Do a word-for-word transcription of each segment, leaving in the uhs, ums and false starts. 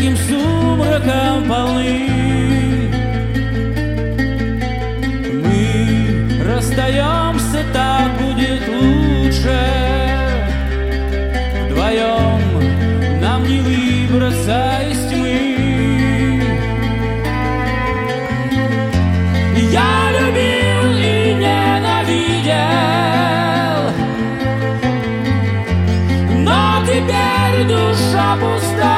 ярким сумраком полны. Мы расстаемся, так будет лучше. Вдвоем нам не выбраться из тьмы. Я любил и ненавидел, но теперь душа пуста.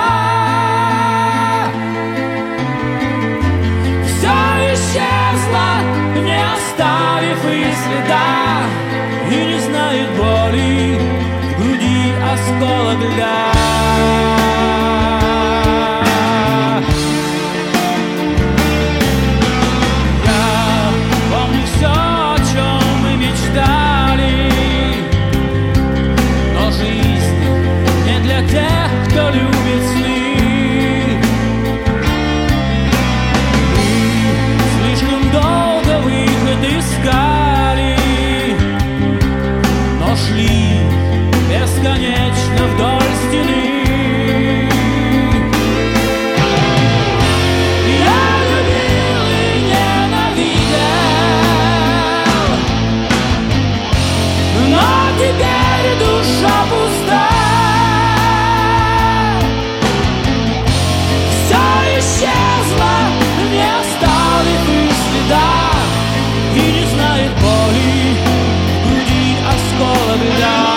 Все исчезло, не оставив и следа, и не знает боли в груди осколок льда. Кто любит сны, мы слишком долго выход искали, но шли бесконечно вдоль стены. Я любил и ненавидел, но теперь душа пуста. Исчезла, не оставив и следа, и не знает боли в груди осколок льда.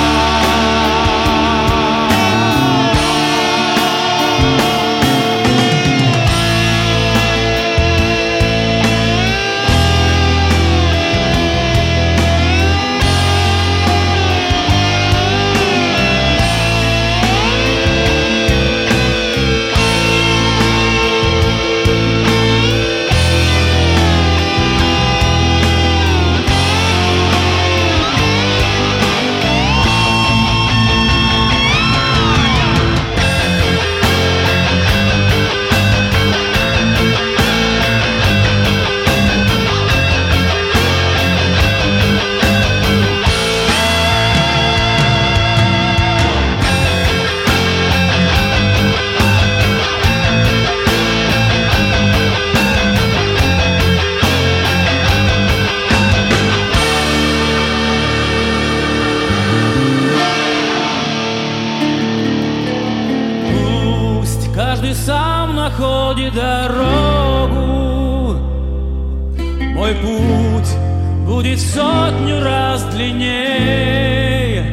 Каждый сам находит дорогу. Мой путь будет в сотню раз длиннее,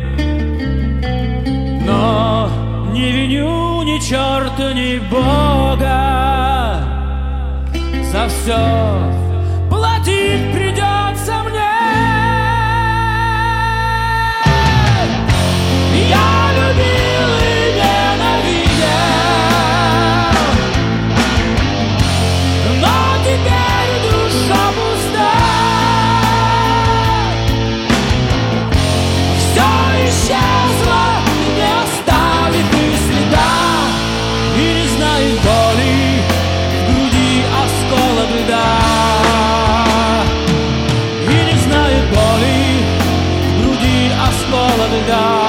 но не виню ни черта, ни Бога. За все платить придется мне. Я любил и ненавидел, но теперь душа пуста. Все исчезло, не оставив и следа, и не знает боли в груди осколок льда. И не знает боли в груди осколок льда.